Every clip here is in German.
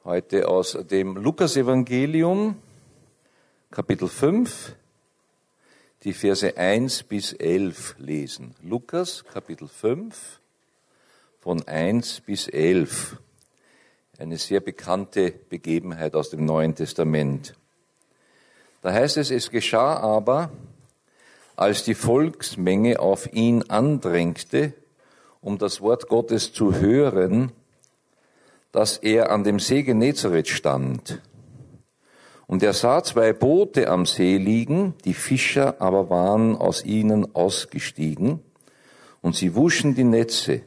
heute aus dem Lukas-Evangelium, Kapitel 5, die Verse 1 bis 11 lesen. Lukas, Kapitel 5, von 1 bis 11. Eine sehr bekannte Begebenheit aus dem Neuen Testament. Da heißt es, es geschah aber, als die Volksmenge auf ihn andrängte, um das Wort Gottes zu hören, dass er an dem See Genezareth stand. Und er sah zwei Boote am See liegen, die Fischer aber waren aus ihnen ausgestiegen, und sie wuschen die Netze.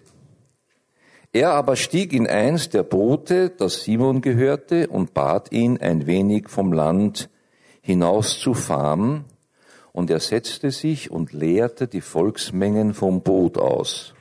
Er aber stieg in eins der Boote, das Simon gehörte, und bat ihn, ein wenig vom Land hinauszufahren, und er setzte sich und leerte die Volksmengen vom Boot aus.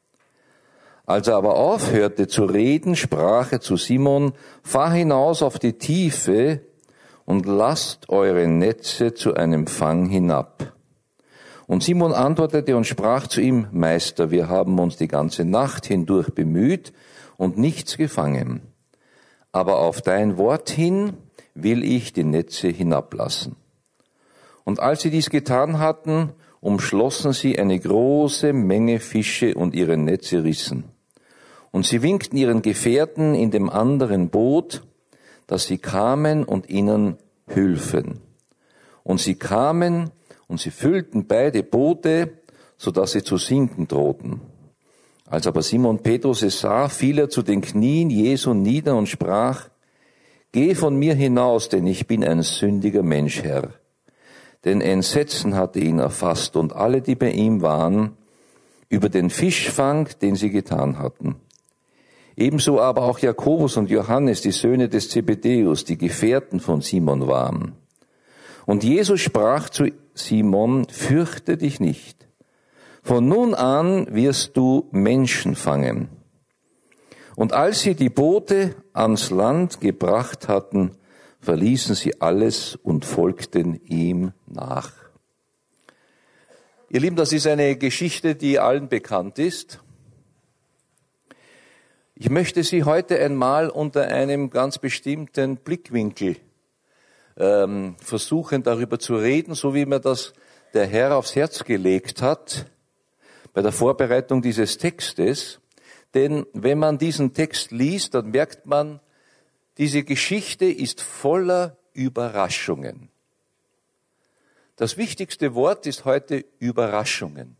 Als er aber aufhörte zu reden, sprach er zu Simon, fahr hinaus auf die Tiefe und lasst eure Netze zu einem Fang hinab. Und Simon antwortete und sprach zu ihm, Meister, wir haben uns die ganze Nacht hindurch bemüht und nichts gefangen. Aber auf dein Wort hin will ich die Netze hinablassen. Und als sie dies getan hatten, umschlossen sie eine große Menge Fische und ihre Netze rissen. Und sie winkten ihren Gefährten in dem anderen Boot, dass sie kamen und ihnen hülfen. Und sie kamen und sie füllten beide Boote, so dass sie zu sinken drohten. Als aber Simon Petrus es sah, fiel er zu den Knien Jesu nieder und sprach, Geh von mir hinaus, denn ich bin ein sündiger Mensch, Herr. Denn Entsetzen hatte ihn erfasst und alle, die bei ihm waren, über den Fischfang, den sie getan hatten. Ebenso aber auch Jakobus und Johannes, die Söhne des Zebedäus, die Gefährten von Simon waren. Und Jesus sprach zu Simon, fürchte dich nicht. Von nun an wirst du Menschen fangen. Und als sie die Boote ans Land gebracht hatten, verließen sie alles und folgten ihm nach. Ihr Lieben, das ist eine Geschichte, die allen bekannt ist. Ich möchte sie heute einmal unter einem ganz bestimmten Blickwinkel versuchen, darüber zu reden, so wie mir das der Herr aufs Herz gelegt hat bei der Vorbereitung dieses Textes. Denn wenn man diesen Text liest, dann merkt man, diese Geschichte ist voller Überraschungen. Das wichtigste Wort ist heute Überraschungen.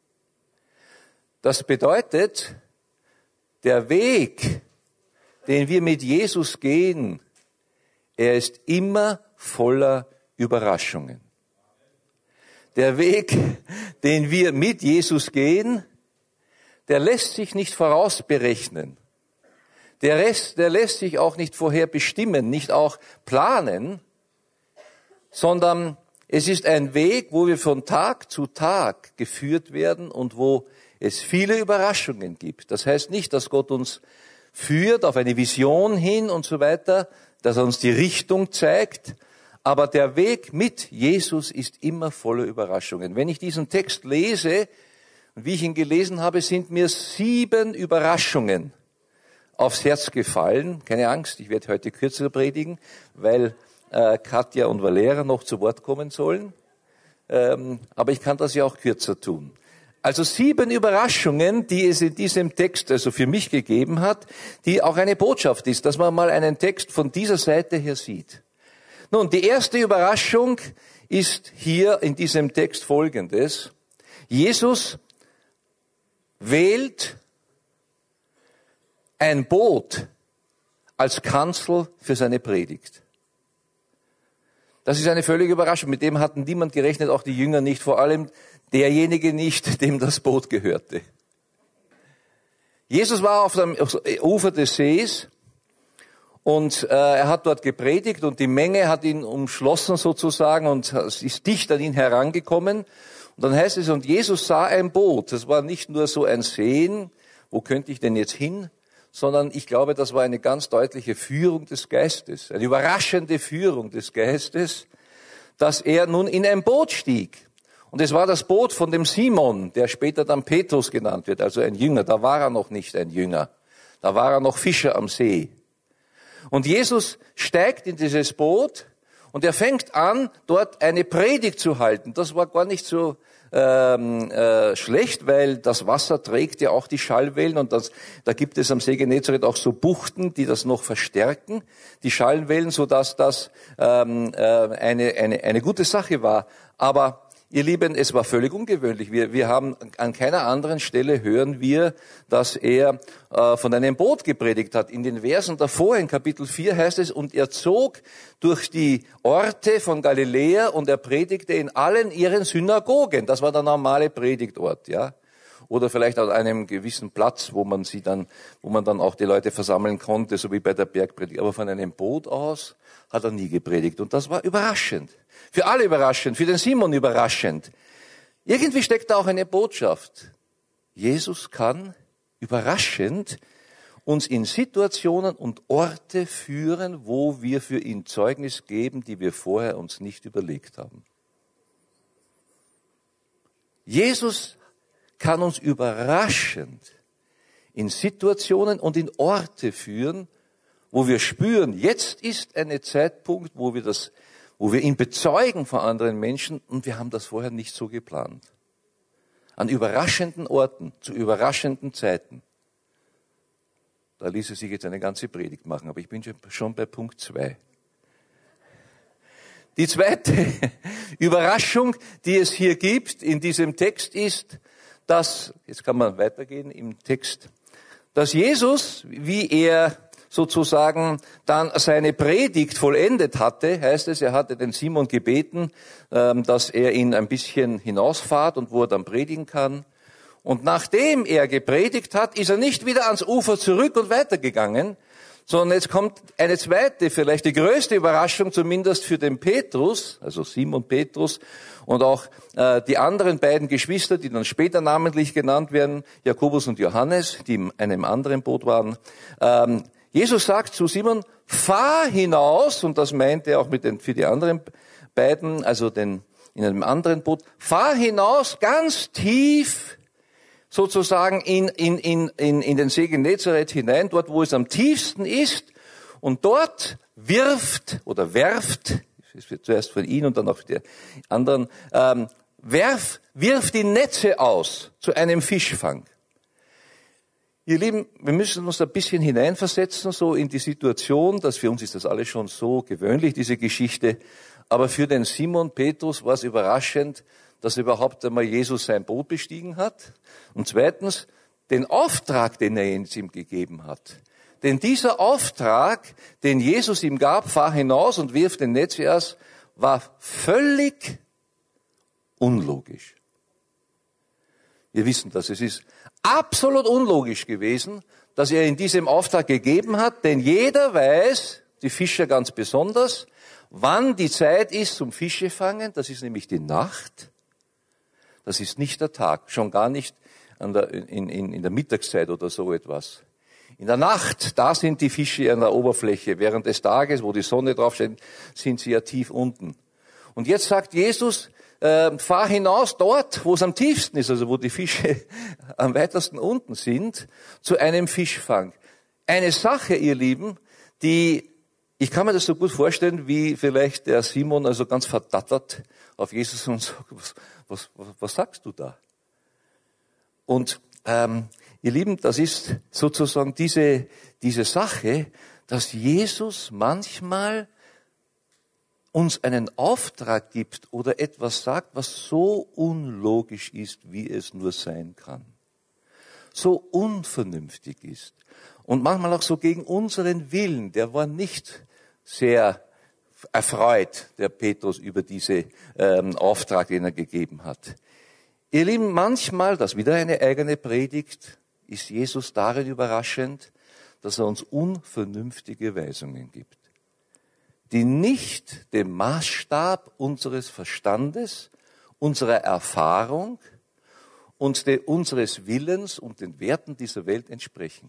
Das bedeutet, der Weg, den wir mit Jesus gehen, er ist immer voller Überraschungen. Der Weg, den wir mit Jesus gehen, der lässt sich nicht vorausberechnen. Der lässt sich auch nicht vorher bestimmen, nicht auch planen, sondern es ist ein Weg, wo wir von Tag zu Tag geführt werden und wo es viele Überraschungen gibt. Das heißt nicht, dass Gott uns führt auf eine Vision hin und so weiter, dass er uns die Richtung zeigt, aber der Weg mit Jesus ist immer voller Überraschungen. Wenn ich diesen Text lese, und wie ich ihn gelesen habe, sind mir 7 Überraschungen aufs Herz gefallen. Keine Angst, ich werde heute kürzer predigen, weil Katja und Valera noch zu Wort kommen sollen. Aber ich kann das ja auch kürzer tun. Also 7 Überraschungen, die es in diesem Text also für mich gegeben hat, die auch eine Botschaft ist, dass man mal einen Text von dieser Seite her sieht. Nun, die erste Überraschung ist hier in diesem Text folgendes. Jesus wählt ein Boot als Kanzel für seine Predigt. Das ist eine völlige Überraschung. Mit dem hatten niemand gerechnet, auch die Jünger nicht, vor allem derjenige nicht, dem das Boot gehörte. Jesus war auf dem Ufer des Sees und er hat dort gepredigt und die Menge hat ihn umschlossen sozusagen und ist dicht an ihn herangekommen. Und dann heißt es, und Jesus sah ein Boot. Das war nicht nur so ein Sehen, wo könnte ich denn jetzt hin, sondern ich glaube, das war eine ganz deutliche Führung des Geistes, eine überraschende Führung des Geistes, dass er nun in ein Boot stieg. Und es war das Boot von dem Simon, der später dann Petrus genannt wird, also ein Jünger. Da war er noch nicht ein Jünger, da war er noch Fischer am See. Und Jesus steigt in dieses Boot und er fängt an, dort eine Predigt zu halten. Das war gar nicht so schlecht, weil das Wasser trägt ja auch die Schallwellen und da gibt es am See Genezareth auch so Buchten, die das noch verstärken, die Schallwellen, sodass das eine gute Sache war. Aber ihr Lieben, es war völlig ungewöhnlich. Wir haben an keiner anderen Stelle hören wir, dass er von einem Boot gepredigt hat. In den Versen davor, in Kapitel 4 heißt es, und er zog durch die Orte von Galiläa und er predigte in allen ihren Synagogen. Das war der normale Predigtort, ja. Oder vielleicht an einem gewissen Platz, wo man dann auch die Leute versammeln konnte, so wie bei der Bergpredigt. Aber von einem Boot aus hat er nie gepredigt. Und das war überraschend. Für alle überraschend, für den Simon überraschend. Irgendwie steckt da auch eine Botschaft. Jesus kann überraschend uns in Situationen und Orte führen, wo wir für ihn Zeugnis geben, die wir vorher uns nicht überlegt haben. Jesus kann uns überraschend in Situationen und in Orte führen, wo wir spüren, jetzt ist ein Zeitpunkt, wo wir ihn bezeugen vor anderen Menschen und wir haben das vorher nicht so geplant. An überraschenden Orten, zu überraschenden Zeiten. Da ließe sich jetzt eine ganze Predigt machen, aber ich bin schon bei Punkt 2. Die zweite Überraschung, die es hier gibt in diesem Text ist, dass, jetzt kann man weitergehen im Text, dass Jesus, wie er sozusagen dann seine Predigt vollendet hatte, heißt es, er hatte den Simon gebeten, dass er ihn ein bisschen hinausfahrt und wo er dann predigen kann. Und nachdem er gepredigt hat, ist er nicht wieder ans Ufer zurück und weitergegangen, sondern jetzt kommt eine zweite, vielleicht die größte Überraschung, zumindest für den Petrus, also Simon Petrus und auch die anderen beiden Geschwister, die dann später namentlich genannt werden, Jakobus und Johannes, die in einem anderen Boot waren. Jesus sagt zu Simon, fahr hinaus, und das meint er auch für die anderen beiden, also in einem anderen Boot, fahr hinaus ganz tief sozusagen in den See Genezareth hinein, dort wo es am tiefsten ist, und dort werft, es wird zuerst von ihnen und dann auch die anderen, wirf die Netze aus zu einem Fischfang. Ihr Lieben, wir müssen uns ein bisschen hineinversetzen, so in die Situation, dass für uns ist das alles schon so gewöhnlich, diese Geschichte, aber für den Simon Petrus war es überraschend, dass überhaupt einmal Jesus sein Boot bestiegen hat. Und zweitens, den Auftrag, den er ihm gegeben hat. Denn dieser Auftrag, den Jesus ihm gab, fahr hinaus und wirf den Netz aus, war völlig unlogisch. Wir wissen das, es ist absolut unlogisch gewesen, dass er in diesem Auftrag gegeben hat, denn jeder weiß, die Fischer ganz besonders, wann die Zeit ist zum Fische fangen, das ist nämlich die Nacht. Das ist nicht der Tag, schon gar nicht in der Mittagszeit oder so etwas. In der Nacht, da sind die Fische an der Oberfläche. Während des Tages, wo die Sonne draufsteht, sind sie ja tief unten. Und jetzt sagt Jesus, fahr hinaus dort, wo es am tiefsten ist, also wo die Fische am weitesten unten sind, zu einem Fischfang. Eine Sache, ihr Lieben, ich kann mir das so gut vorstellen, wie vielleicht der Simon also ganz verdattert auf Jesus und sagt, was sagst du da? Und ihr Lieben, das ist sozusagen diese Sache, dass Jesus manchmal uns einen Auftrag gibt oder etwas sagt, was so unlogisch ist, wie es nur sein kann. So unvernünftig ist. Und manchmal auch so gegen unseren Willen. Der war nicht sehr erfreut, der Petrus, über diesen Auftrag, den er gegeben hat. Ihr Lieben, manchmal, das wieder eine eigene Predigt, ist Jesus darin überraschend, dass er uns unvernünftige Weisungen gibt, die nicht dem Maßstab unseres Verstandes, unserer Erfahrung und unseres Willens und den Werten dieser Welt entsprechen.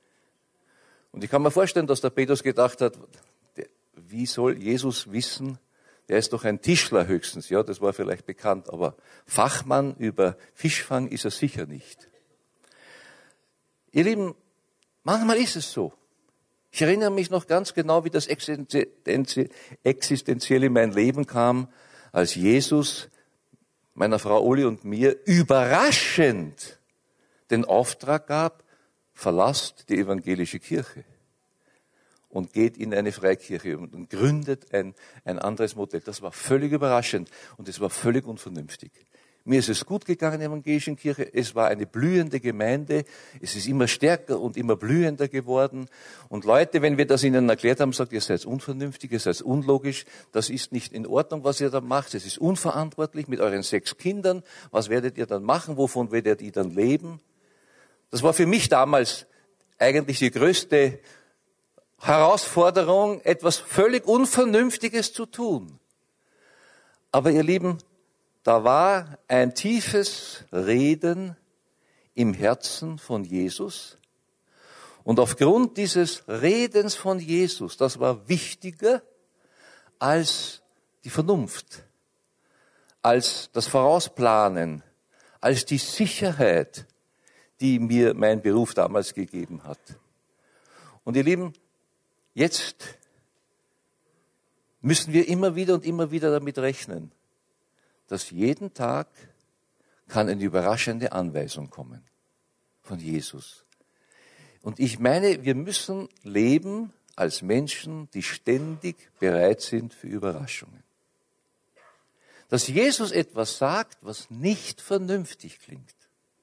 Und ich kann mir vorstellen, dass der Petrus gedacht hat, wie soll Jesus wissen, der ist doch ein Tischler höchstens, ja, das war vielleicht bekannt, aber Fachmann über Fischfang ist er sicher nicht. Ihr Lieben, manchmal ist es so. Ich erinnere mich noch ganz genau, wie das existenziell in mein Leben kam, als Jesus meiner Frau Uli und mir überraschend den Auftrag gab, verlasst die evangelische Kirche und geht in eine Freikirche und gründet ein anderes Modell. Das war völlig überraschend und es war völlig unvernünftig. Mir ist es gut gegangen in der evangelischen Kirche. Es war eine blühende Gemeinde. Es ist immer stärker und immer blühender geworden. Und Leute, wenn wir das ihnen erklärt haben, sagt, ihr seid unvernünftig, ihr seid unlogisch. Das ist nicht in Ordnung, was ihr da macht. Es ist unverantwortlich mit euren 6 Kindern. Was werdet ihr dann machen? Wovon werdet ihr dann leben? Das war für mich damals eigentlich die größte Herausforderung, etwas völlig Unvernünftiges zu tun. Aber ihr Lieben, da war ein tiefes Reden im Herzen von Jesus. Und aufgrund dieses Redens von Jesus, das war wichtiger als die Vernunft, als das Vorausplanen, als die Sicherheit, die mir mein Beruf damals gegeben hat. Und ihr Lieben, jetzt müssen wir immer wieder damit rechnen, dass jeden Tag kann eine überraschende Anweisung kommen von Jesus. Und ich meine, wir müssen leben als Menschen, die ständig bereit sind für Überraschungen. Dass Jesus etwas sagt, was nicht vernünftig klingt,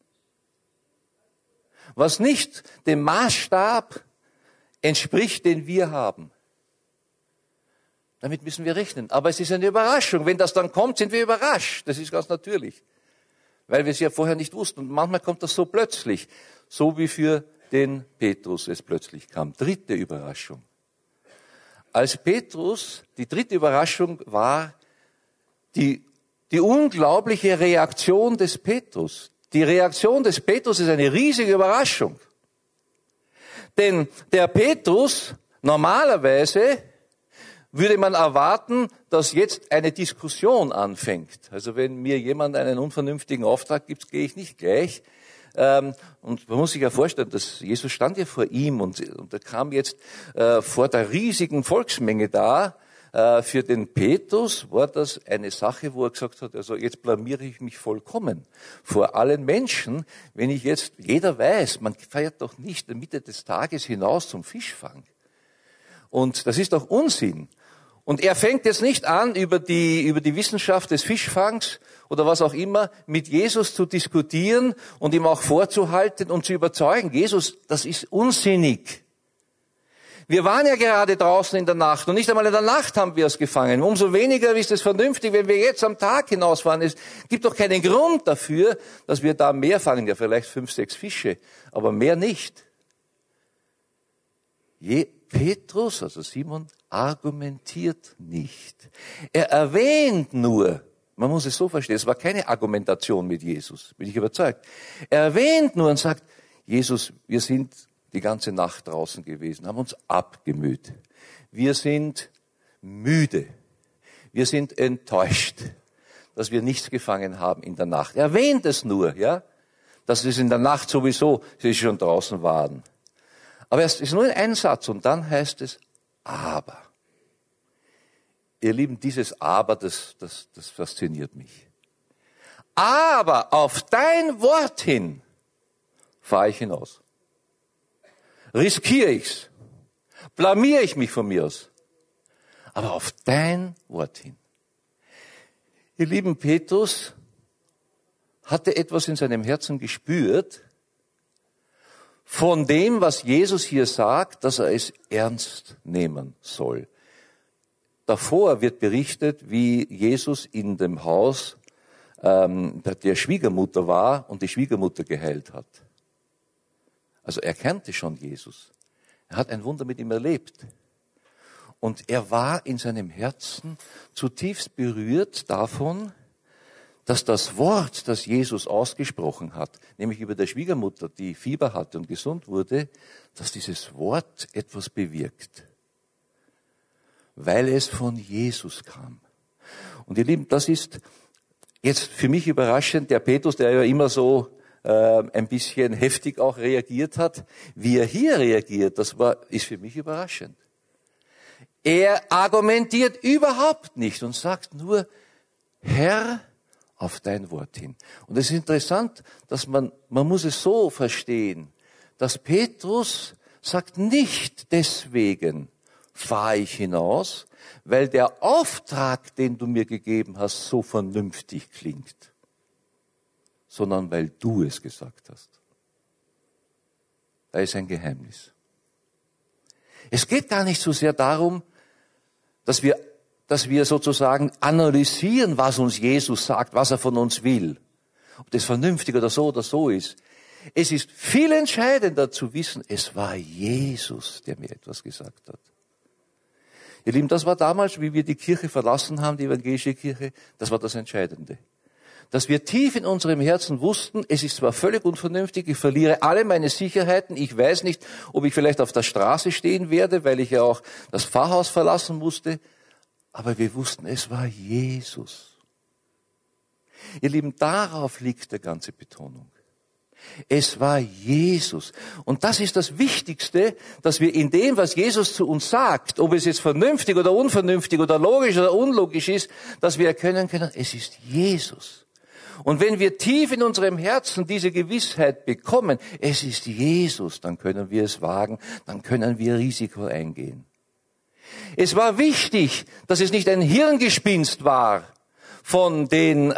was nicht dem Maßstab entspricht, den wir haben. Damit müssen wir rechnen. Aber es ist eine Überraschung. Wenn das dann kommt, sind wir überrascht. Das ist ganz natürlich. Weil wir es ja vorher nicht wussten. Und manchmal kommt das so plötzlich. So wie für den Petrus es plötzlich kam. 3. Überraschung. Als Petrus, die 3. Überraschung war die unglaubliche Reaktion des Petrus. Die Reaktion des Petrus ist eine riesige Überraschung. Denn der Petrus, normalerweise würde man erwarten, dass jetzt eine Diskussion anfängt. Also wenn mir jemand einen unvernünftigen Auftrag gibt, gehe ich nicht gleich. Und man muss sich ja vorstellen, dass Jesus stand ja vor ihm und er kam jetzt vor der riesigen Volksmenge da. Für den Petrus war das eine Sache, wo er gesagt hat, also jetzt blamiere ich mich vollkommen vor allen Menschen, wenn ich jetzt, jeder weiß, man feiert doch nicht in der Mitte des Tages hinaus zum Fischfang. Und das ist doch Unsinn. Und er fängt jetzt nicht an, über die Wissenschaft des Fischfangs oder was auch immer mit Jesus zu diskutieren und ihm auch vorzuhalten und zu überzeugen. Jesus, das ist unsinnig. Wir waren ja gerade draußen in der Nacht und nicht einmal in der Nacht haben wir es gefangen. Umso weniger ist es vernünftig, wenn wir jetzt am Tag hinausfahren. Es gibt doch keinen Grund dafür, dass wir da mehr fangen. Ja, vielleicht 5, 6 Fische, aber mehr nicht. Petrus, also Simon, argumentiert nicht. Er erwähnt nur, man muss es so verstehen, es war keine Argumentation mit Jesus, bin ich überzeugt. Er erwähnt nur und sagt, Jesus, wir sind die ganze Nacht draußen gewesen, haben uns abgemüht. Wir sind müde. Wir sind enttäuscht, dass wir nichts gefangen haben in der Nacht. Er erwähnt es nur, ja, dass es in der Nacht sowieso, sie schon draußen waren. Aber es ist nur ein Satz und dann heißt es, aber. Ihr Lieben, dieses Aber, das fasziniert mich. Aber auf dein Wort hin fahre ich hinaus. Riskiere ich's. Blamiere ich mich von mir aus. Aber auf dein Wort hin. Ihr lieben, Petrus hatte etwas in seinem Herzen gespürt, von dem, was Jesus hier sagt, dass er es ernst nehmen soll. Davor wird berichtet, wie Jesus in dem Haus der Schwiegermutter war und die Schwiegermutter geheilt hat. Also er kannte schon Jesus. Er hat ein Wunder mit ihm erlebt. Und er war in seinem Herzen zutiefst berührt davon, dass das Wort, das Jesus ausgesprochen hat, nämlich über der Schwiegermutter, die Fieber hatte und gesund wurde, dass dieses Wort etwas bewirkt. Weil es von Jesus kam. Und ihr Lieben, das ist jetzt für mich überraschend. Der Petrus, der ja immer so ein bisschen heftig auch reagiert hat. Wie er hier reagiert, ist für mich überraschend. Er argumentiert überhaupt nicht und sagt nur, Herr, auf dein Wort hin. Und es ist interessant, dass man muss es so verstehen, dass Petrus sagt nicht deswegen fahre ich hinaus, weil der Auftrag, den du mir gegeben hast, so vernünftig klingt, sondern weil du es gesagt hast. Da ist ein Geheimnis. Es geht gar nicht so sehr darum, dass wir sozusagen analysieren, was uns Jesus sagt, was er von uns will. Ob das vernünftig oder so ist. Es ist viel entscheidender zu wissen, es war Jesus, der mir etwas gesagt hat. Ihr Lieben, das war damals, wie wir die Kirche verlassen haben, die evangelische Kirche, das war das Entscheidende. Dass wir tief in unserem Herzen wussten, es ist zwar völlig unvernünftig, ich verliere alle meine Sicherheiten, ich weiß nicht, ob ich vielleicht auf der Straße stehen werde, weil ich ja auch das Pfarrhaus verlassen musste, aber wir wussten, es war Jesus. Ihr Lieben, darauf liegt die ganze Betonung. Es war Jesus. Und das ist das Wichtigste, dass wir in dem, was Jesus zu uns sagt, ob es jetzt vernünftig oder unvernünftig oder logisch oder unlogisch ist, dass wir erkennen können, es ist Jesus. Und wenn wir tief in unserem Herzen diese Gewissheit bekommen, es ist Jesus, dann können wir es wagen, dann können wir Risiko eingehen. Es war wichtig, dass es nicht ein Hirngespinst war von den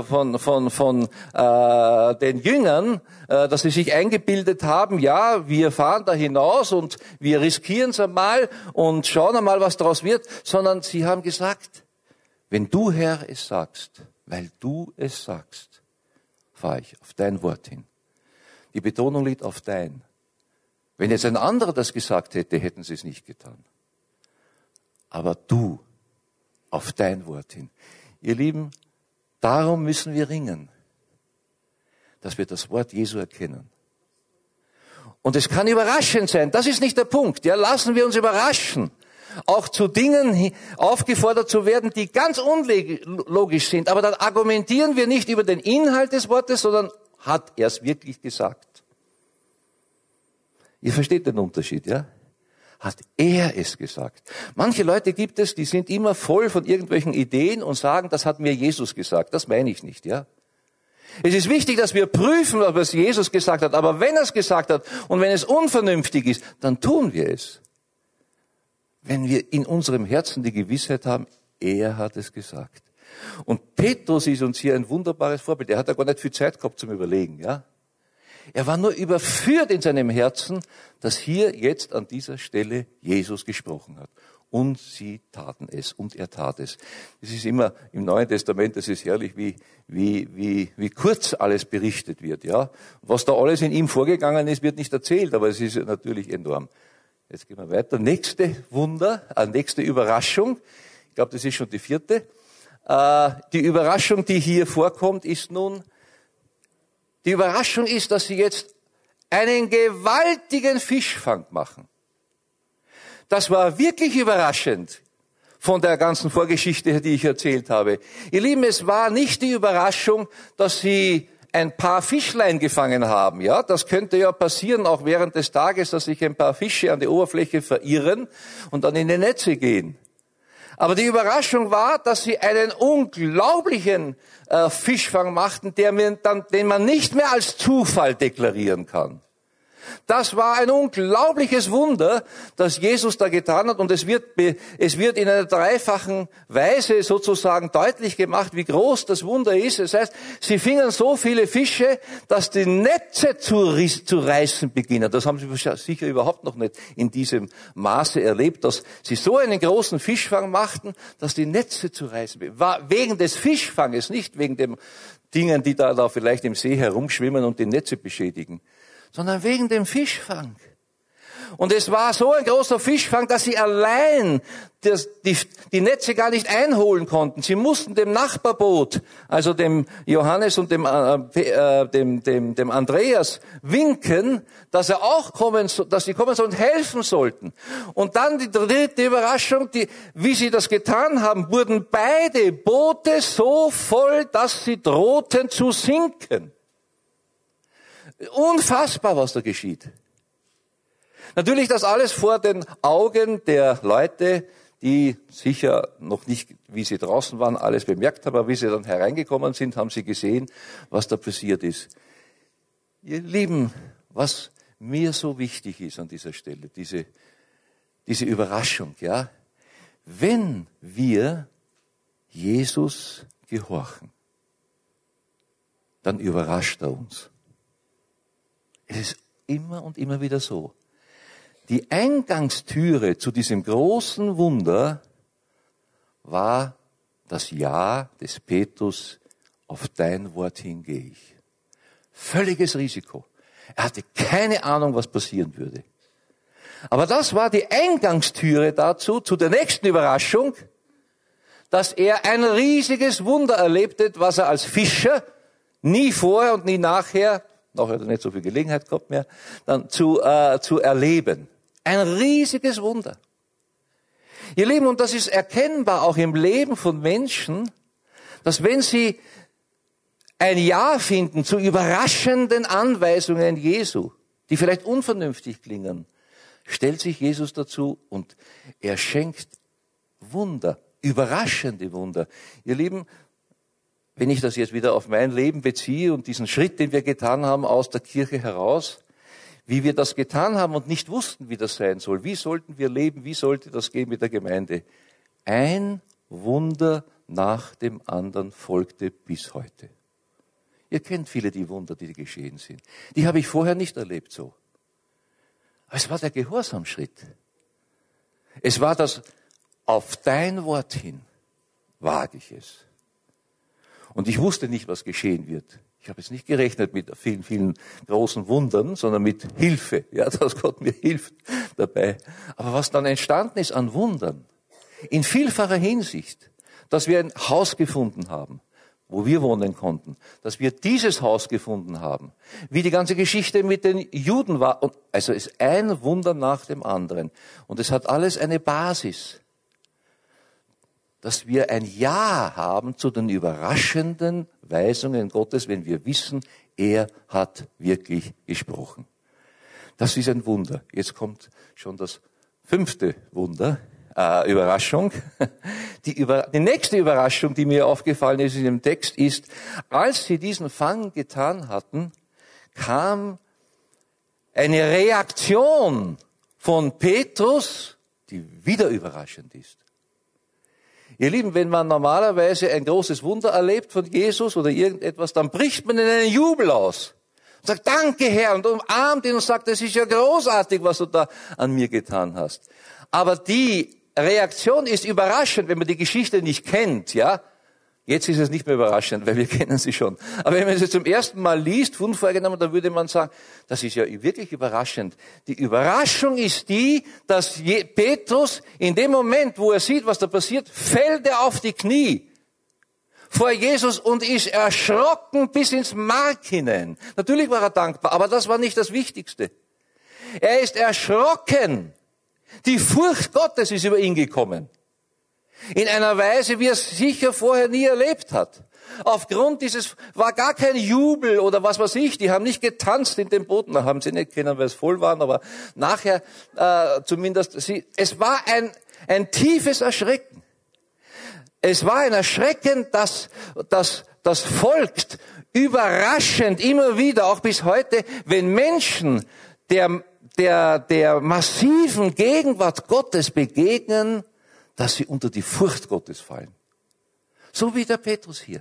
Jüngern, dass sie sich eingebildet haben, ja, wir fahren da hinaus und wir riskieren es einmal und schauen einmal, was daraus wird, sondern sie haben gesagt, wenn du, Herr, es sagst, weil du es sagst, fahre ich auf dein Wort hin. Die Betonung liegt auf dein. Wenn jetzt ein anderer das gesagt hätte, hätten sie es nicht getan. Aber du, auf dein Wort hin. Ihr Lieben, darum müssen wir ringen, dass wir das Wort Jesu erkennen. Und es kann überraschend sein, das ist nicht der Punkt. Ja, lassen wir uns überraschen, auch zu Dingen aufgefordert zu werden, die ganz unlogisch sind. Aber dann argumentieren wir nicht über den Inhalt des Wortes, sondern hat er es wirklich gesagt? Ihr versteht den Unterschied, ja? Hat er es gesagt? Manche Leute gibt es, die sind immer voll von irgendwelchen Ideen und sagen, das hat mir Jesus gesagt. Das meine ich nicht, ja? Es ist wichtig, dass wir prüfen, ob es Jesus gesagt hat. Aber wenn er es gesagt hat und wenn es unvernünftig ist, dann tun wir es. Wenn wir in unserem Herzen die Gewissheit haben, er hat es gesagt. Und Petrus ist uns hier ein wunderbares Vorbild. Er hat ja gar nicht viel Zeit gehabt zum Überlegen, ja? Er war nur überführt in seinem Herzen, dass hier jetzt an dieser Stelle Jesus gesprochen hat. Und sie taten es und er tat es. Es ist immer im Neuen Testament, das ist herrlich, wie kurz alles berichtet wird, ja. Was da alles in ihm vorgegangen ist, wird nicht erzählt, aber es ist natürlich enorm. Jetzt gehen wir weiter. Nächste Wunder, nächste Überraschung. Ich glaube, das ist schon die 4. Die Überraschung, die hier vorkommt, ist nun, die Überraschung ist, dass sie jetzt einen gewaltigen Fischfang machen. Das war wirklich überraschend von der ganzen Vorgeschichte, die ich erzählt habe. Ihr Lieben, es war nicht die Überraschung, dass sie ein paar Fischlein gefangen haben. Ja, das könnte ja passieren auch während des Tages, dass sich ein paar Fische an die Oberfläche verirren und dann in die Netze gehen. Aber die Überraschung war, dass sie einen unglaublichen Fischfang machten, den man nicht mehr als Zufall deklarieren kann. Das war ein unglaubliches Wunder, das Jesus da getan hat. Und es wird in einer dreifachen Weise sozusagen deutlich gemacht, wie groß das Wunder ist. Das heißt, sie fingen so viele Fische, dass die Netze zu reißen beginnen. Das haben sie sicher überhaupt noch nicht in diesem Maße erlebt, dass sie so einen großen Fischfang machten, dass die Netze zu reißen beginnen. War wegen des Fischfanges, nicht wegen den Dingen, die da vielleicht im See herumschwimmen und die Netze beschädigen, sondern wegen dem Fischfang. Und es war so ein großer Fischfang, dass sie allein die Netze gar nicht einholen konnten. Sie mussten dem Nachbarboot, also dem Johannes und dem Andreas winken, dass sie kommen sollen und helfen sollten. Und dann die dritte Überraschung, wie sie das getan haben, wurden beide Boote so voll, dass sie drohten zu sinken. Unfassbar, was da geschieht. Natürlich das alles vor den Augen der Leute, die sicher noch nicht, wie sie draußen waren, alles bemerkt haben, aber wie sie dann hereingekommen sind, haben sie gesehen, was da passiert ist. Ihr Lieben, was mir so wichtig ist an dieser Stelle, diese Überraschung, ja, wenn wir Jesus gehorchen, dann überrascht er uns. Es ist immer und immer wieder so. Die Eingangstüre zu diesem großen Wunder war das Ja des Petrus, auf dein Wort hin gehe ich. Völliges Risiko. Er hatte keine Ahnung, was passieren würde. Aber das war die Eingangstüre dazu, zu der nächsten Überraschung, dass er ein riesiges Wunder erlebte, was er als Fischer nie vorher und nie nachher, nachher hat er nicht so viel Gelegenheit gehabt mehr, dann zu erleben. Ein riesiges Wunder. Ihr Lieben, und das ist erkennbar auch im Leben von Menschen, dass wenn sie ein Ja finden zu überraschenden Anweisungen Jesu, die vielleicht unvernünftig klingen, stellt sich Jesus dazu und er schenkt Wunder, überraschende Wunder. Ihr Lieben, wenn ich das jetzt wieder auf mein Leben beziehe und diesen Schritt, den wir getan haben aus der Kirche heraus, wie wir das getan haben und nicht wussten, wie das sein soll. Wie sollten wir leben? Wie sollte das gehen mit der Gemeinde? Ein Wunder nach dem anderen folgte bis heute. Ihr kennt viele die Wunder, die geschehen sind. Die habe ich vorher nicht erlebt so. Aber es war der Gehorsamschritt. Es war das auf dein Wort hin wage ich es. Und ich wusste nicht, was geschehen wird. Ich habe jetzt nicht gerechnet mit vielen, vielen großen Wundern, sondern mit Hilfe. Ja, dass Gott mir hilft dabei. Aber was dann entstanden ist an Wundern, in vielfacher Hinsicht, dass wir ein Haus gefunden haben, wo wir wohnen konnten, dass wir dieses Haus gefunden haben, wie die ganze Geschichte mit den Juden war. Und also es ist ein Wunder nach dem anderen. Und es hat alles eine Basis, dass wir ein Ja haben zu den überraschenden Weisungen Gottes, wenn wir wissen, er hat wirklich gesprochen. Das ist ein Wunder. Jetzt kommt schon das 5. Wunder, Überraschung. Die nächste Überraschung, die mir aufgefallen ist in dem Text, ist, als sie diesen Fang getan hatten, kam eine Reaktion von Petrus, die wieder überraschend ist. Ihr Lieben, wenn man normalerweise ein großes Wunder erlebt von Jesus oder irgendetwas, dann bricht man in einen Jubel aus. Und sagt, danke Herr, und umarmt ihn und sagt, es ist ja großartig, was du da an mir getan hast. Aber die Reaktion ist überraschend, wenn man die Geschichte nicht kennt, ja. Jetzt ist es nicht mehr überraschend, weil wir kennen sie schon. Aber wenn man sie zum ersten Mal liest, unvorgenommen, dann würde man sagen, das ist ja wirklich überraschend. Die Überraschung ist die, dass Petrus in dem Moment, wo er sieht, was da passiert, fällt er auf die Knie vor Jesus und ist erschrocken bis ins Mark hinein. Natürlich war er dankbar, aber das war nicht das Wichtigste. Er ist erschrocken. Die Furcht Gottes ist über ihn gekommen. In einer Weise, wie er es sicher vorher nie erlebt hat. Aufgrund war gar kein Jubel oder was weiß ich, die haben nicht getanzt in dem Boot, da haben sie nicht können, weil es voll waren, aber nachher zumindest, es war ein tiefes Erschrecken. Es war ein Erschrecken, das folgt überraschend immer wieder, auch bis heute, wenn Menschen der massiven Gegenwart Gottes begegnen, dass sie unter die Furcht Gottes fallen. So wie der Petrus hier.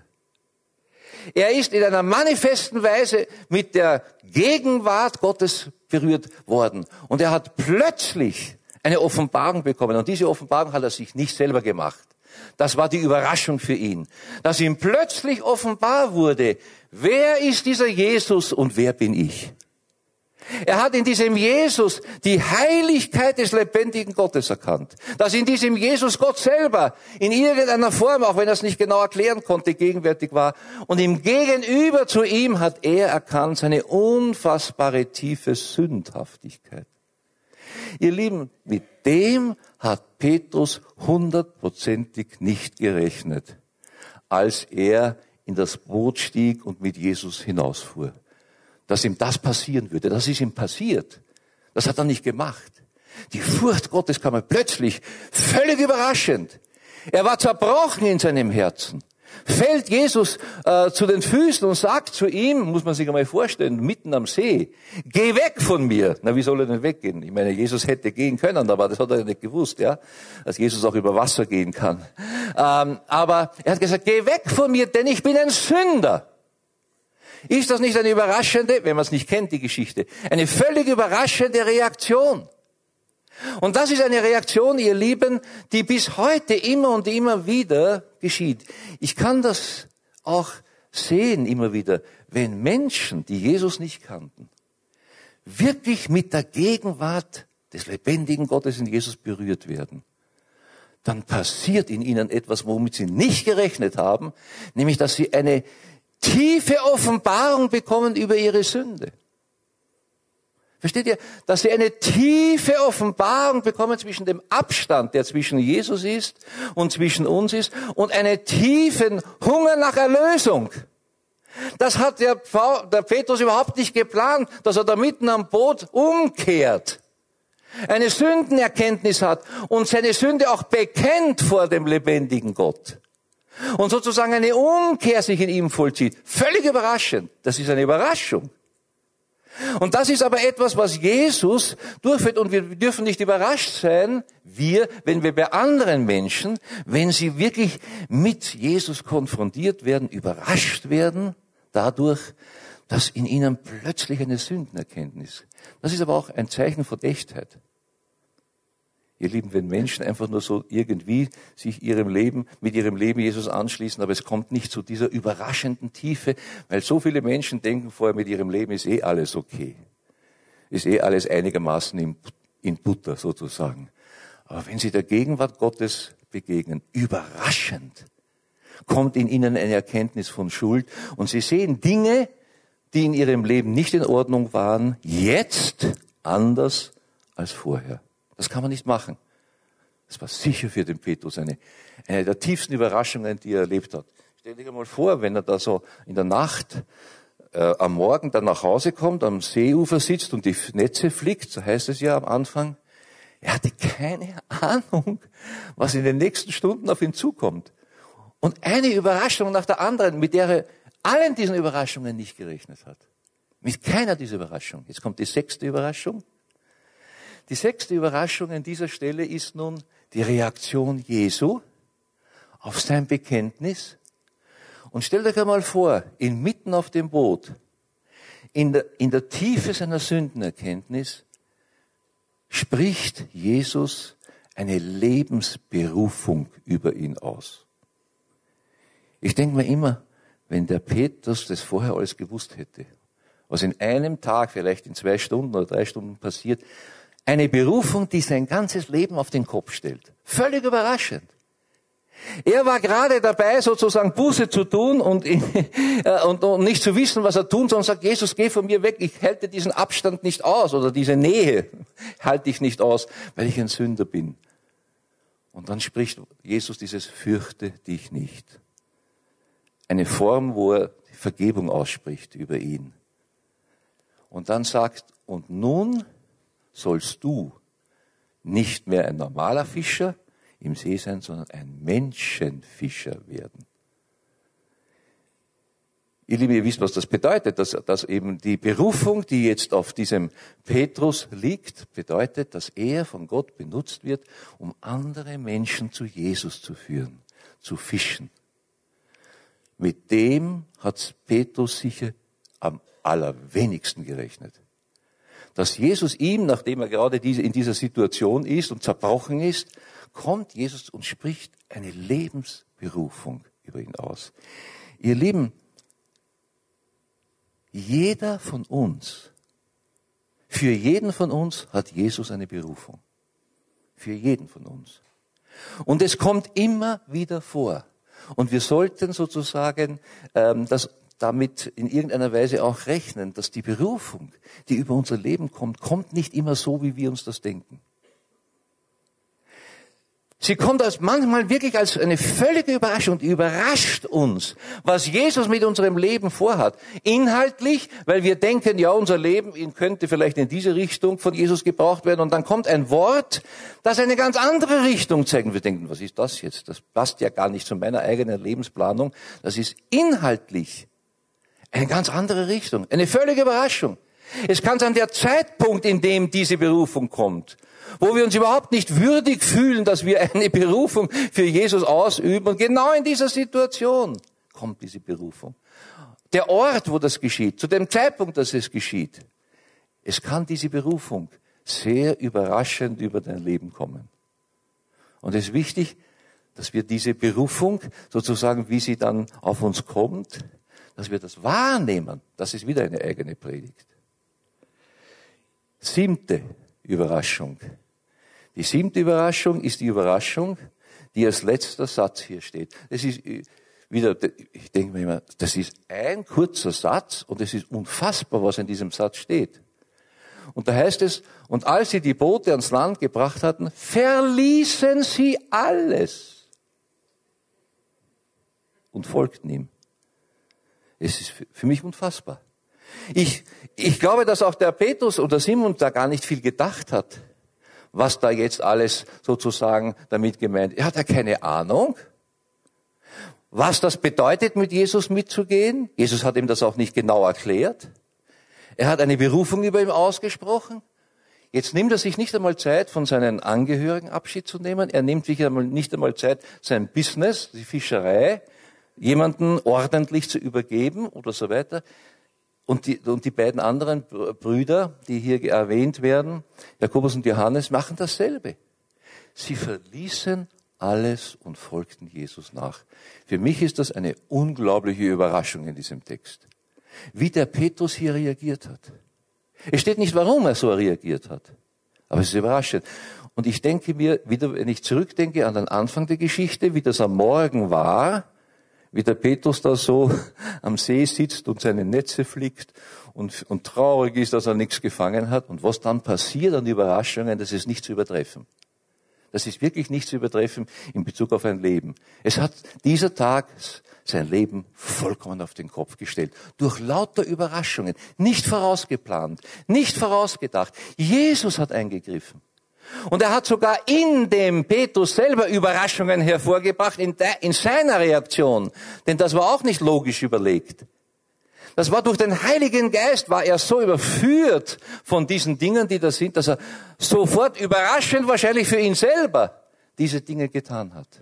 Er ist in einer manifesten Weise mit der Gegenwart Gottes berührt worden. Und er hat plötzlich eine Offenbarung bekommen. Und diese Offenbarung hat er sich nicht selber gemacht. Das war die Überraschung für ihn. Dass ihm plötzlich offenbar wurde, wer ist dieser Jesus und wer bin ich? Er hat in diesem Jesus die Heiligkeit des lebendigen Gottes erkannt. Dass in diesem Jesus Gott selber in irgendeiner Form, auch wenn er es nicht genau erklären konnte, gegenwärtig war. Und im Gegenüber zu ihm hat er erkannt seine unfassbare tiefe Sündhaftigkeit. Ihr Lieben, mit dem hat Petrus 100%ig nicht gerechnet, als er in das Boot stieg und mit Jesus hinausfuhr. dass ihm das passieren würde. Das ist ihm passiert. Das hat er nicht gemacht. Die Furcht Gottes kam ihm plötzlich, völlig überraschend. Er war zerbrochen in seinem Herzen. Fällt Jesus zu den Füßen und sagt zu ihm, muss man sich einmal vorstellen, mitten am See, geh weg von mir. Na, wie soll er denn weggehen? Ich meine, Jesus hätte gehen können, aber das hat er ja nicht gewusst, ja, dass Jesus auch über Wasser gehen kann. Aber er hat gesagt, geh weg von mir, denn ich bin ein Sünder. Ist das nicht eine überraschende, wenn man es nicht kennt, die Geschichte, eine völlig überraschende Reaktion? Und das ist eine Reaktion, ihr Lieben, die bis heute immer und immer wieder geschieht. Ich kann das auch sehen immer wieder, wenn Menschen, die Jesus nicht kannten, wirklich mit der Gegenwart des lebendigen Gottes in Jesus berührt werden. Dann passiert in ihnen etwas, womit sie nicht gerechnet haben, nämlich, dass sie eine tiefe Offenbarung bekommen über ihre Sünde. Versteht ihr? Dass sie eine tiefe Offenbarung bekommen zwischen dem Abstand, der zwischen Jesus ist und zwischen uns ist, und einen tiefen Hunger nach Erlösung. Das hat der Petrus überhaupt nicht geplant, dass er da mitten am Boot umkehrt, eine Sündenerkenntnis hat und seine Sünde auch bekennt vor dem lebendigen Gott. Und sozusagen eine Umkehr sich in ihm vollzieht. Völlig überraschend. Das ist eine Überraschung. Und das ist aber etwas, was Jesus durchführt. Und wir dürfen nicht überrascht sein, wenn wir bei anderen Menschen, wenn sie wirklich mit Jesus konfrontiert werden, überrascht werden, dadurch, dass in ihnen plötzlich eine Sündenerkenntnis. Das ist aber auch ein Zeichen von Echtheit. Ihr Lieben, wenn Menschen einfach nur so irgendwie sich mit ihrem Leben Jesus anschließen, aber es kommt nicht zu dieser überraschenden Tiefe, weil so viele Menschen denken vorher, mit ihrem Leben ist alles okay. Ist alles einigermaßen in Butter sozusagen. Aber wenn sie der Gegenwart Gottes begegnen, überraschend, kommt in ihnen eine Erkenntnis von Schuld und sie sehen Dinge, die in ihrem Leben nicht in Ordnung waren, jetzt anders als vorher. Das kann man nicht machen. Das war sicher für den Petrus eine der tiefsten Überraschungen, die er erlebt hat. Stell dir mal vor, wenn er da so in der Nacht am Morgen dann nach Hause kommt, am Seeufer sitzt und die Netze flickt, so heißt es ja am Anfang. Er hatte keine Ahnung, was in den nächsten Stunden auf ihn zukommt. Und eine Überraschung nach der anderen, mit der er allen diesen Überraschungen nicht gerechnet hat. Mit keiner dieser Überraschungen. Jetzt kommt die 6. Überraschung. Die 6. Überraschung an dieser Stelle ist nun die Reaktion Jesu auf sein Bekenntnis. Und stellt euch einmal vor, inmitten auf dem Boot, in der Tiefe seiner Sündenerkenntnis, spricht Jesus eine Lebensberufung über ihn aus. Ich denke mir immer, wenn der Petrus das vorher alles gewusst hätte, was in einem Tag, vielleicht in 2 Stunden oder 3 Stunden passiert, eine Berufung, die sein ganzes Leben auf den Kopf stellt. Völlig überraschend. Er war gerade dabei, sozusagen Buße zu tun und nicht zu wissen, was er tun soll, und sagt, Jesus, geh von mir weg, ich halte diesen Abstand nicht aus oder diese Nähe halte ich nicht aus, weil ich ein Sünder bin. Und dann spricht Jesus dieses Fürchte dich nicht. Eine Form, wo er Vergebung ausspricht über ihn. Und dann sagt, und nun sollst du nicht mehr ein normaler Fischer im See sein, sondern ein Menschenfischer werden. Ihr Lieben, ihr wisst, was das bedeutet, dass eben die Berufung, die jetzt auf diesem Petrus liegt, bedeutet, dass er von Gott benutzt wird, um andere Menschen zu Jesus zu führen, zu fischen. Mit dem hat Petrus sicher am allerwenigsten gerechnet. Dass Jesus ihm, nachdem er gerade in dieser Situation ist und zerbrochen ist, kommt Jesus und spricht eine Lebensberufung über ihn aus. Ihr Lieben, jeder von uns, für jeden von uns hat Jesus eine Berufung. Für jeden von uns. Und es kommt immer wieder vor. Und wir sollten sozusagen damit in irgendeiner Weise auch rechnen, dass die Berufung, die über unser Leben kommt, kommt nicht immer so, wie wir uns das denken. Sie kommt manchmal wirklich als eine völlige Überraschung und überrascht uns, was Jesus mit unserem Leben vorhat. Inhaltlich, weil wir denken, ja, unser Leben könnte vielleicht in diese Richtung von Jesus gebraucht werden. Und dann kommt ein Wort, das eine ganz andere Richtung zeigt. Und wir denken, was ist das jetzt? Das passt ja gar nicht zu meiner eigenen Lebensplanung. Das ist inhaltlich eine ganz andere Richtung, eine völlige Überraschung. Es kann sein, der Zeitpunkt, in dem diese Berufung kommt, wo wir uns überhaupt nicht würdig fühlen, dass wir eine Berufung für Jesus ausüben. Und genau in dieser Situation kommt diese Berufung. Der Ort, wo das geschieht, zu dem Zeitpunkt, dass es geschieht. Es kann diese Berufung sehr überraschend über dein Leben kommen. Und es ist wichtig, dass wir diese Berufung, sozusagen, wie sie dann auf uns kommt, dass wir das wahrnehmen. Das ist wieder eine eigene Predigt. 7. Überraschung. Die 7. Überraschung ist die Überraschung, die als letzter Satz hier steht. Das ist wieder, ich denke mir immer, das ist ein kurzer Satz und es ist unfassbar, was in diesem Satz steht. Und da heißt es, und als sie die Boote ans Land gebracht hatten, verließen sie alles und folgten ihm. Es ist für mich unfassbar. Ich glaube, dass auch der Petrus oder Simon da gar nicht viel gedacht hat, was da jetzt alles sozusagen damit gemeint ist. Er hat ja keine Ahnung, was das bedeutet, mit Jesus mitzugehen. Jesus hat ihm das auch nicht genau erklärt. Er hat eine Berufung über ihm ausgesprochen. Jetzt nimmt er sich nicht einmal Zeit, von seinen Angehörigen Abschied zu nehmen. Er nimmt sich nicht einmal Zeit, sein Business, die Fischerei, jemanden ordentlich zu übergeben oder so weiter. Und die beiden anderen Brüder, die hier erwähnt werden, Jakobus und Johannes, machen dasselbe. Sie verließen alles und folgten Jesus nach. Für mich ist das eine unglaubliche Überraschung in diesem Text. Wie der Petrus hier reagiert hat. Es steht nicht, warum er so reagiert hat. Aber es ist überraschend. Und ich denke mir, wieder, wenn ich zurückdenke an den Anfang der Geschichte, wie das am Morgen war, wie der Petrus da so am See sitzt und seine Netze flickt und traurig ist, dass er nichts gefangen hat. Und was dann passiert an Überraschungen, das ist nicht zu übertreffen. Das ist wirklich nicht zu übertreffen in Bezug auf ein Leben. Es hat dieser Tag sein Leben vollkommen auf den Kopf gestellt. Durch lauter Überraschungen. Nicht vorausgeplant, nicht vorausgedacht. Jesus hat eingegriffen. Und er hat sogar in dem Petrus selber Überraschungen hervorgebracht, in seiner Reaktion. Denn das war auch nicht logisch überlegt. Das war durch den Heiligen Geist, war er so überführt von diesen Dingen, die da sind, dass er sofort überraschend wahrscheinlich für ihn selber diese Dinge getan hat.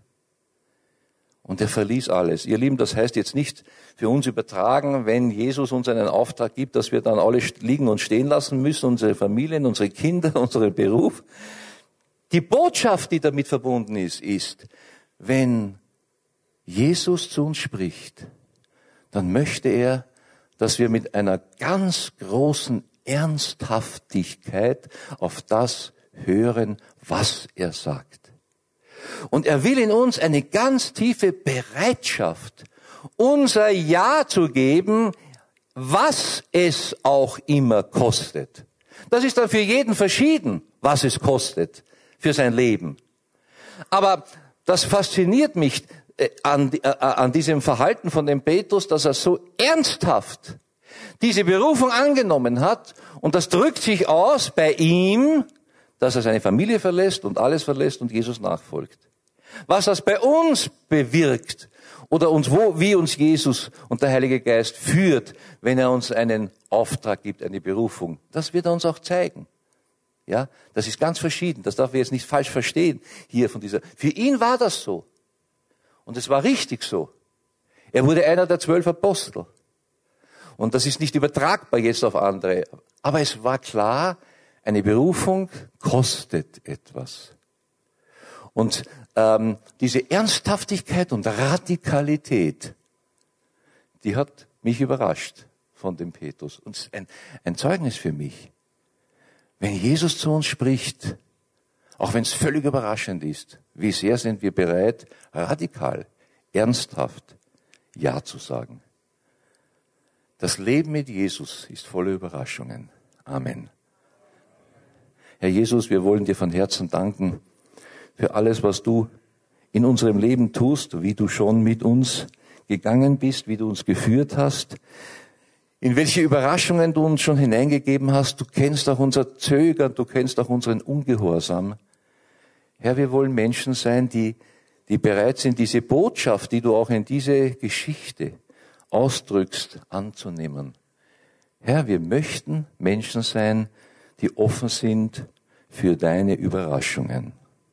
Und er verließ alles. Ihr Lieben, das heißt jetzt nicht für uns übertragen, wenn Jesus uns einen Auftrag gibt, dass wir dann alle liegen und stehen lassen müssen, unsere Familien, unsere Kinder, unseren Beruf. Die Botschaft, die damit verbunden ist, wenn Jesus zu uns spricht, dann möchte er, dass wir mit einer ganz großen Ernsthaftigkeit auf das hören, was er sagt. Und er will in uns eine ganz tiefe Bereitschaft, unser Ja zu geben, was es auch immer kostet. Das ist dann für jeden verschieden, was es kostet für sein Leben. Aber das fasziniert mich an diesem Verhalten von dem Petrus, dass er so ernsthaft diese Berufung angenommen hat. Und das drückt sich aus bei ihm, dass er seine Familie verlässt und alles verlässt und Jesus nachfolgt. Was das bei uns bewirkt oder wie uns Jesus und der Heilige Geist führt, wenn er uns einen Auftrag gibt, eine Berufung, das wird er uns auch zeigen. Ja, das ist ganz verschieden. Das darf wir jetzt nicht falsch verstehen hier von dieser. Für ihn war das so. Und es war richtig so. Er wurde einer der 12 Apostel. Und das ist nicht übertragbar jetzt auf andere. Aber es war klar, eine Berufung kostet etwas. Und diese Ernsthaftigkeit und Radikalität, die hat mich überrascht von dem Petrus. Und ein Zeugnis für mich. Wenn Jesus zu uns spricht, auch wenn es völlig überraschend ist, wie sehr sind wir bereit, radikal, ernsthaft Ja zu sagen. Das Leben mit Jesus ist voller Überraschungen. Amen. Herr Jesus, wir wollen dir von Herzen danken für alles, was du in unserem Leben tust, wie du schon mit uns gegangen bist, wie du uns geführt hast, in welche Überraschungen du uns schon hineingegeben hast. Du kennst auch unser Zögern, du kennst auch unseren Ungehorsam. Herr, wir wollen Menschen sein, die bereit sind, diese Botschaft, die du auch in diese Geschichte ausdrückst, anzunehmen. Herr, wir möchten Menschen sein, die offen sind für deine Überraschungen.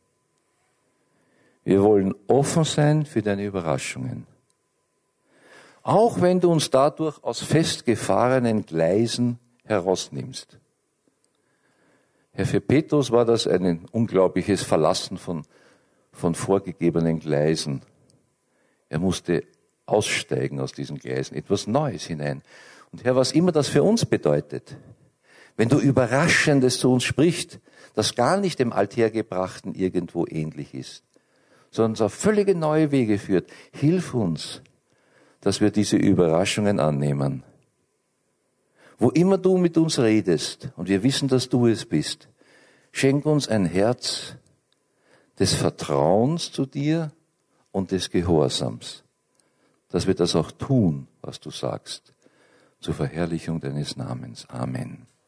Wir wollen offen sein für deine Überraschungen. Auch wenn du uns dadurch aus festgefahrenen Gleisen herausnimmst. Herr, für Petrus war das ein unglaubliches Verlassen von vorgegebenen Gleisen. Er musste aussteigen aus diesen Gleisen, etwas Neues hinein. Und Herr, was immer das für uns bedeutet, wenn du Überraschendes zu uns sprichst, das gar nicht dem Althergebrachten irgendwo ähnlich ist, sondern uns auf völlige neue Wege führt, hilf uns, dass wir diese Überraschungen annehmen. Wo immer du mit uns redest, und wir wissen, dass du es bist, schenk uns ein Herz des Vertrauens zu dir und des Gehorsams, dass wir das auch tun, was du sagst, zur Verherrlichung deines Namens. Amen.